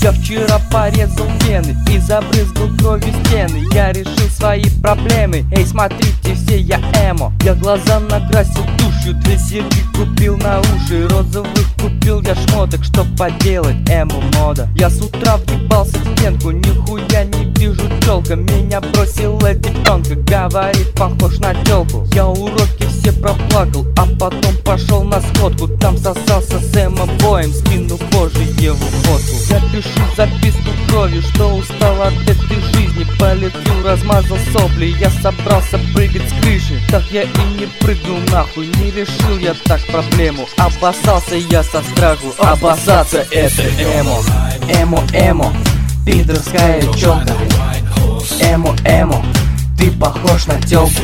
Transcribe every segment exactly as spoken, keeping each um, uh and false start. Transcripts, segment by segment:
Я вчера порезал вены и забрызгал кровью стены. Я решил свои проблемы, эй, смотрите все, я эмо. Я глаза накрасил тушью, две серьги купил на уши, розовых купил я шмоток, чтоб поделать эмо мода. Я с утра въебался в стенку, нихуя не вижу тёлка. Меня бросила девчонка, говорит, похож на тёлку. Я уроки все проплакал, а потом пошел на сходку. Там сосался с эмо-боем, скину позже его фотку. Я пишу записку кровью, что устал от этой жизни. По лицу размазал сопли, я собрался прыгать с крыши. Так я и не прыгнул нахуй, не решил я так проблему. Обоссался я со страху, обоссаться это эмо. Эмо-эмо, пидорская чёлка. Эмо-эмо, ты похож на тёлку.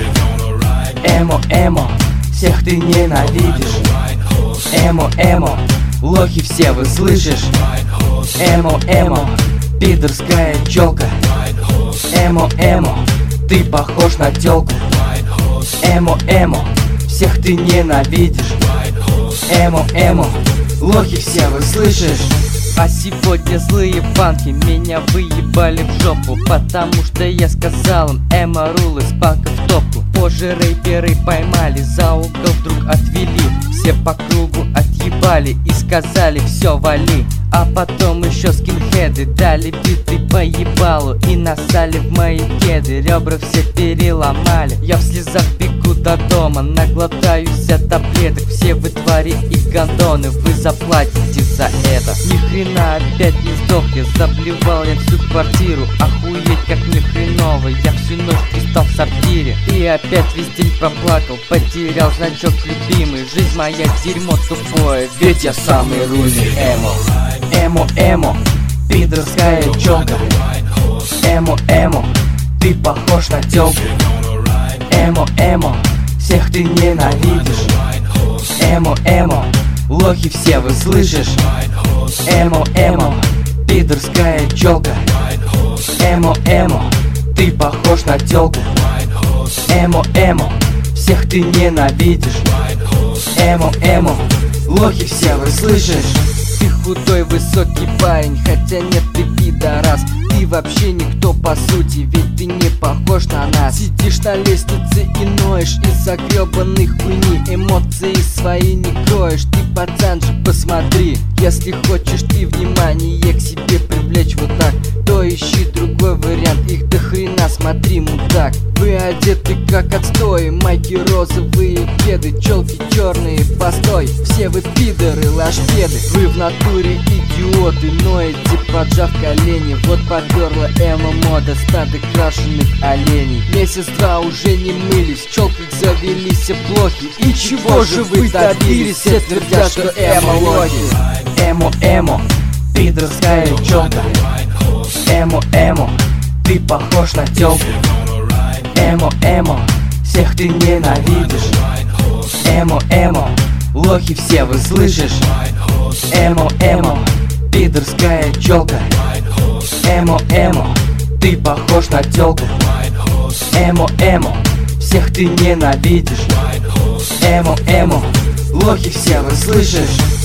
Эмо-эмо, всех ты ненавидишь. Эмо-эмо, лохи все вы слышишь. Эмо-эмо, пидорская чёлка. Эмо-эмо, ты похож на тёлку. Эмо-эмо, всех ты ненавидишь. Эмо-эмо, лохи все вы слышишь. А сегодня злые банки меня выебали в жопу, потому что я сказал им эмо рул из пака в топку. Позже рэперы поймали, за угол вдруг отвели. Все по кругу отъебали и сказали все вали. А потом еще скинхеды дали биты по ебалу и насали в мои кеды, ребра все переломали. Я в слезах бегу до дома, наглотаюсь от таблеток. Все вы твари и гондоны, вы заплатите за это. Ни хрена опять не сдох, я заблевал я всю квартиру. Охуеть как мне хреново, я всю ночь пристал в сортире. И опять весь день проплакал, потерял значок любимый. Жизнь моя дерьмо тупое, ведь я самый руйный эмо. Эмо-эмо, пидорская чёлка. Эмо-эмо, ты похож на тёлку. Эмо-эмо, всех ты ненавидишь. Эмо-эмо, лохи все вы слышишь. Эмо-эмо, пидорская чёлка. Эмо-эмо, ты похож на тёлку. Эмо-эмо, всех ты ненавидишь. Эмо-эмо, лохи все вы слышишь. Ты худой высокий парень, хотя нет, ты пидорас. Ты вообще никто по сути, ведь ты не похож на нас. Сидишь на лестнице и ноешь из-за гребаной хуйни. Эмоции свои не кроешь, ты пацан же посмотри. Если хочешь ты внимание к себе привлечь вот так, то ищи другой вариант, их до хрена, смотри, мудак. Вы одеты как отстой, майки розовые, кеды, челки черные, постой. Все вы пидоры, лашпеды, вы в натуре идиоты, ноете, поджав колени. Вот поперла эмо-мода, стадо крашеных оленей. Месяц-два уже не мылись, в челках завелись плохи. И чего же вы добились? Все твердят, что эмо-лохи. Эмо-эмо, пидорская чёлка. Эмо-эмо, ты похож на тёлку. Эмо-эмо, всех ты ненавидишь. Эмо-эмо, лохи все вы слышишь. Эмо-эмо, пидорская чёлка. Эмо-эмо, ты похож на тёлку. Эмо-эмо, всех ты ненавидишь. Эмо-эмо, лохи все вы слышишь.